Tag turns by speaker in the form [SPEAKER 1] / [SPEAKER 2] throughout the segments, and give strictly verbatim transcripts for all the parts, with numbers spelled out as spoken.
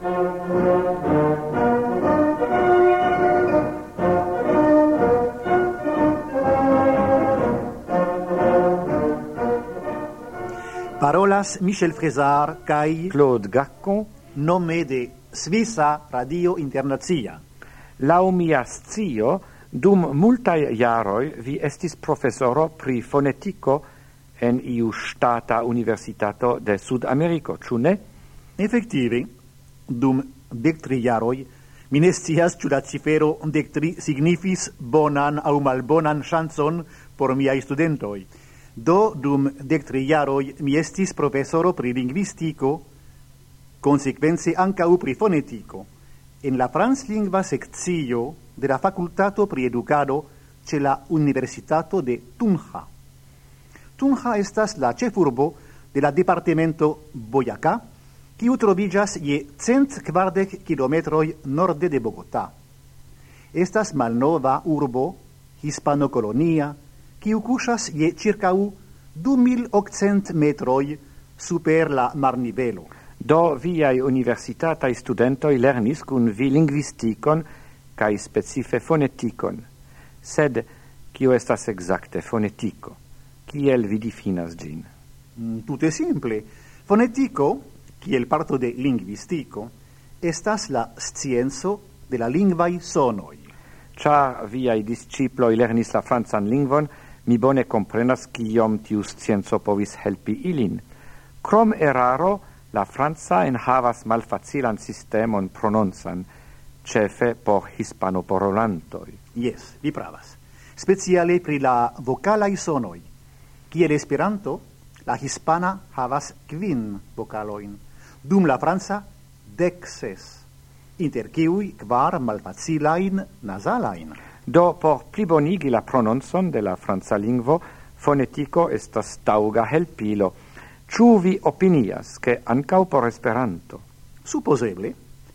[SPEAKER 1] Parolas Michel Frézard kai
[SPEAKER 2] Claude Gacon,
[SPEAKER 1] nome de Svisa Radio Internazia.
[SPEAKER 2] Laŭ mia scio, dum multaj jaroj vi estis profesoro pri fonetiko en iu ŝtata universitato de Sudameriko, ĉu ne?
[SPEAKER 1] Efektive, dum dek tri jaroj, mi ne scias ĉu la cifero dek tri signifis bonan aŭ malbonan ŝancon por miaj studentoj. Do, dum dek tri jaroj, mi estis profesoro pri lingvistiko, konsekvence ankaŭ pri fonetiko, en la franclingva sekcio de la fakultato pri edukado ĉe la Universitato de Tunja. Tunja estas la ĉefurbo de la departemento Boyacá, kiu troviĝas je cent kvardek kilometroj norde de Bogotá. Estas malnova urbo, hispanokolonia, kiu kuŝas je ĉirkaŭ du mil okcent metroj super la marnivelo.
[SPEAKER 2] Do viaj universitataj studentoj lernis kun vi lingvistikon kaj specife fonetikon. Sed kio estas ekzakte fonetiko? Kiel vi difinas ĝin?
[SPEAKER 1] Mm, tute simple. Fonetiko, kiel parto de lingvistiko, estas la scienco de la lingvaj sonoj.
[SPEAKER 2] Ĉar viaj disĉiploj lernis la francan lingvon, mi bone comprenas kiom tiu scienco povis helpi ilin. Krom eraro, la franca enhavas malfacilan sistemon prononcan, ĉefe por hispanopolantoj.
[SPEAKER 1] Yes, vi pravas. Speciale pri la vokalaj sonoj. Kiel Esperanto, la hispana havas kvin vokalojn, dum la franca dek ses, inter kiuj kvar malfacilajn nazalajn.
[SPEAKER 2] Do, por plibonigi la prononcon de la franca lingvo, fonetiko estas taŭga helpilo. Ĉu vi opinias, ke ankaŭ por Esperanto?
[SPEAKER 1] Supozeble.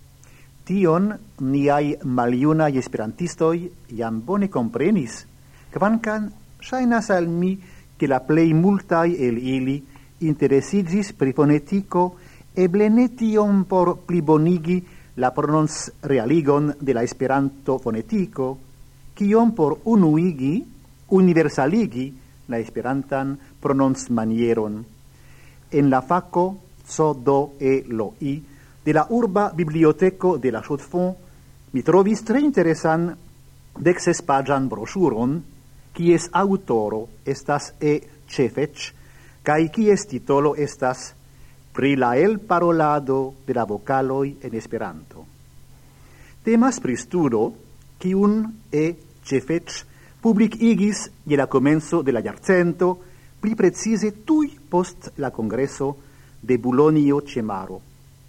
[SPEAKER 1] Tion niaj maljunaj esperantistoj jam bone komprenis, kvankam ŝajnas al mi, ke la plej multaj el ili interesiĝis pri fonetiko, eble ne tiom por plibonigi la prononcrealigon de la Esperanto fonetiko, kiom por unuigi, universaligi la esperantan prononcmanieron. En la fako C D E L O I de la urba biblioteko de la Chaux-de-Fonds mi trovis tre interesan deksespaĝan broŝuron, kies aŭtoro estas E. Cefec, kaj kies titolo estas Pri la elparolado de la vokaloj en Esperanto. Temas pri studo kiun E. Cefec publikigis je la komenco de la jarcento, pli precize tuj post la kongreso de Bulonjo ĉe maro.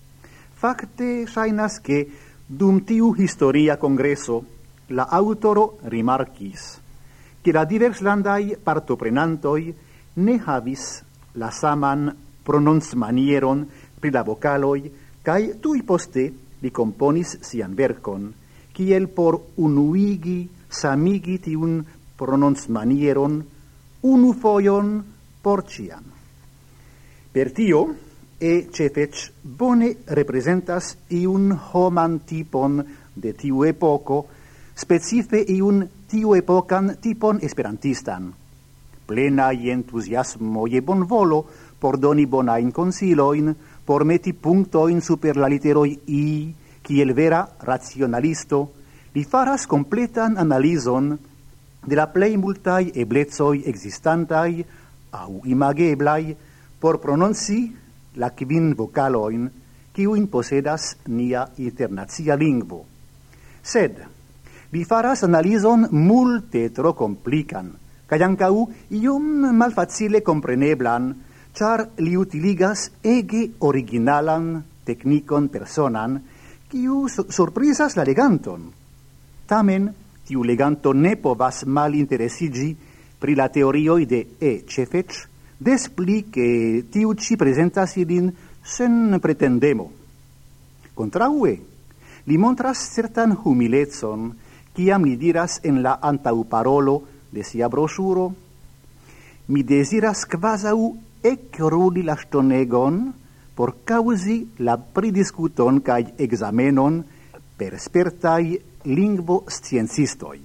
[SPEAKER 1] Fakte ŝajnas, ke dum tiu historia kongreso la aŭtoro rimarkis, ke la diverslandaj partoprenantoj ne havis la saman prononcmanieron pri la vokaloj, kaj tuj poste li komponis sian verkon, kiel por unuigi samigi tiun prononcmanieron unu fojon por ĉiam. Per tio, E. Cefec bone reprezentas iun homan tipon de tiu epoko, specife iun tiu epokan tipon esperantistan. Plena je entuziasmo je bonvolo por doni bonajn konsilojn, por meti punktojn super la literoj I, kiel vera racionalisto, li faras kompletan analizon de la plej multaj eblecoj ekzistantaj aŭ imageblaj por prononci la kvin vokalojn, kiujn posedas nia internacia lingvo. Sed li faras analizon multe tro komplikan, kaj ankaŭ iom malfacile kompreneblan, ĉar li utiligas ege originalan teknikon personan, kiu surprizas la leganton. Tamen, tiu leganto ne povas malinteresiĝi pri la teorioj de E. Cefec, des pli ke tiu ĉi prezentas ilin sen pretendemo. Kontraŭe, li montras certan humilecon, kiam li diras en la antaŭparolo de sia broŝuro: mi deziras kvazaŭ ekruli la ŝtonegon por causi la pridiscuton cae examenon per spertai lingvo sciencistoi.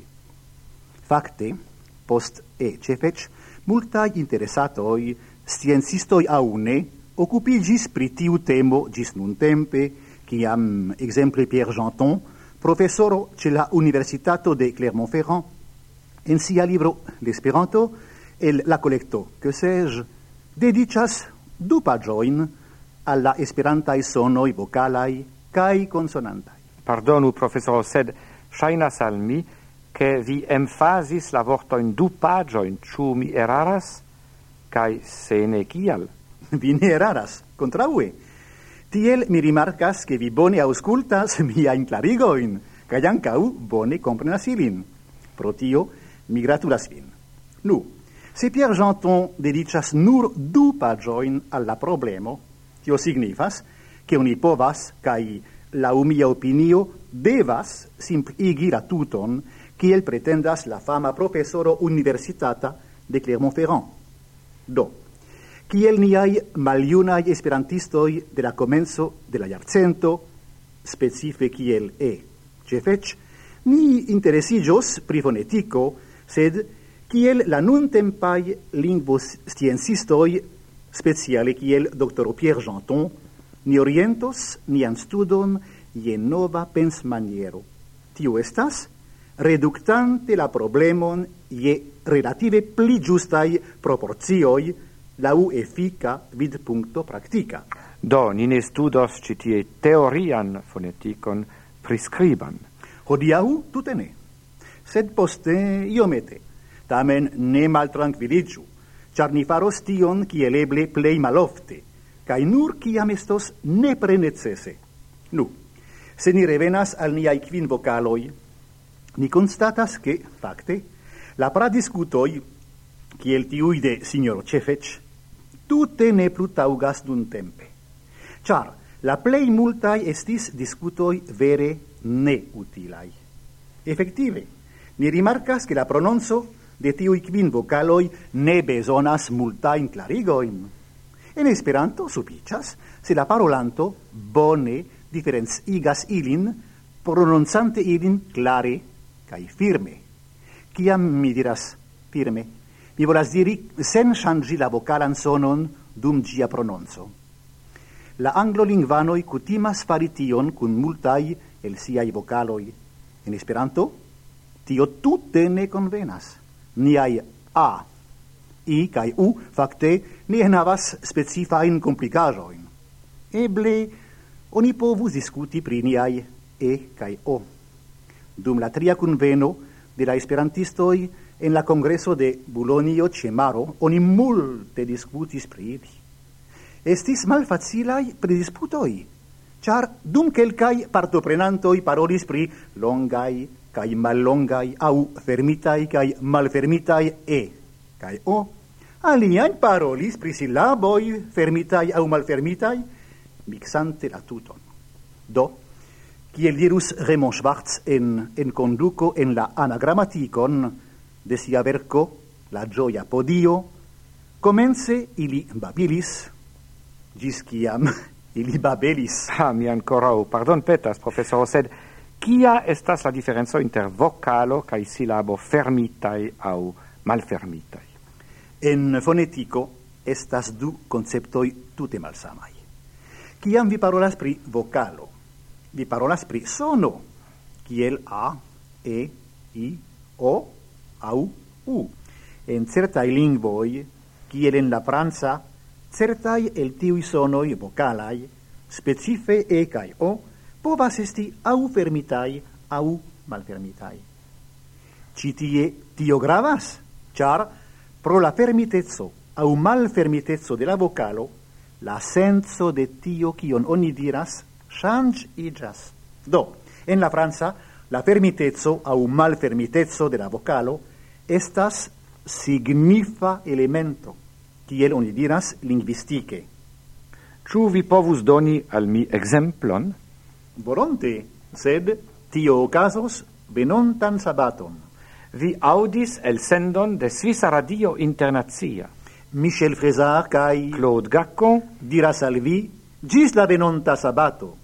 [SPEAKER 1] Facte, post e cefec, multai interessatoi sciencistoi aune occupigis pri tiu temo gis nun tempe, ciam, exemple Pierre Janton, professoro ce la Universitato de Clermont-Ferrand, en sia libro L'Esperanto, el la collecto, que sais-je, dedicas du pagioin alla esperantai sonoi vocalai cae consonantai.
[SPEAKER 2] Pardonu, professoro, sed shainas al mi che vi emphasis la vortoin du pagioin, ciu mi eraras, cae se ne cial?
[SPEAKER 1] Vi ne eraras, contraue. Tiel mi rimarcas che vi bone auscultas miain clarigoin, cae ancau bone comprenas ilin. Pro tio, mi gratulas vin. Nu, se Pierre Janton dedicas nur du pagioin alla problemo, tio signifas che oni povas, cae la mia opinio, devas simpligi la tuton kiel pretendas la fama professoro universitata de Clermont-Ferrand. Do, kiel niai maliunai esperantistoi de la comenzo de la jarcento, specife kiel e cefec, ni interesillos pri fonetico, sed kiel la nuntempai lingvosciencistoi, speciale kiel doctoro Pierre Janton, ni orientos nian studon je nova pensmaniero. Tio estas reductante la problemon je relative pli giustai proporcioi lau effica vid puncto practica.
[SPEAKER 2] Do, ni ne studos citie teorian foneticon prescriban.
[SPEAKER 1] Hodiau tute ne, sed poste iomete, tamen ne maltranquilligiu, char ni faros tion kiel eble plei malofte, cae nur ciam estos nepre necesse. Nu, se ni revenas al niai quin vocaloi, ni constatas che, facte, la pradiscutoi, kiel tiui de signor Cefec, tute ne plu taugas dun tempe. Char, la plei multai estis discutoi vere ne utilai. Effective, ni rimarcas che la prononzo de tiui quin vocaloi ne besonas multain clarigoin. En Esperanto suficias se la parolanto bone diferencigas ilin, prononzante ilin clare cae firme. Ciam mi diras firme, mi volas diri sen changi la vocalan sonon dum gia prononzo. La anglolingvanoi cutimas fari tion cun multai el siai vocaloi. En Esperanto, tio tute ne convenas. Niai a, i cae u, facte, ne enhavas specifain complicajoin. Eble, oni povus discuti pri niai e cae o. Dum la tria conveno de la esperantistoi en la congreso de Bulonio Cemaro, oni multe discutis pri ili. Estis malfacilai predisputoi, char dum quelcai partoprenantoi parolis pri longai cae mallongai au fermitai cae malfermitai e cae o, aliai parolis pri silaboi fermitai au malfermitai, mixante la tuton. Do, kiel dirus Raymond Schwartz en, en conduco en la anagrammaticon de sia verco, La gioia podio, comence ili babilis, gis ciam ili babelis.
[SPEAKER 2] Ah, mi ancorau, pardon petas, professoro, sed quia estas la differenzo inter vocalo cae silabo fermitai au malfermitai?
[SPEAKER 1] En fonetico estas du conceptoi tute malsamai. Ciam vi parolas pri vocalo, vi parolas pri sono, kiel a, e, i, o, au, u. En certai lingvoi, kiel en la franca, certai el tiui sonoi vocalai, specife e cae o, povas esti au fermitai au malfermitai. Citie tio gravas, char pro la fermitezzo au malfermitezzo de la vocalo, la senso de tio kion oni diras change igas. Do, en la franca, la fermitezzo au malfermitezzo de la vocalo estas signifa elemento, kiel oni diras linguistike.
[SPEAKER 2] Ciu vi povus doni al mi exemplon?
[SPEAKER 1] Volonte, sed tio ocasos venontan sabaton.
[SPEAKER 2] Vi audis el sendon de Svisa Radio Internazia.
[SPEAKER 1] Michel Frézard cae
[SPEAKER 2] Claude Gacon
[SPEAKER 1] diras al vi Gis la venonta sabato.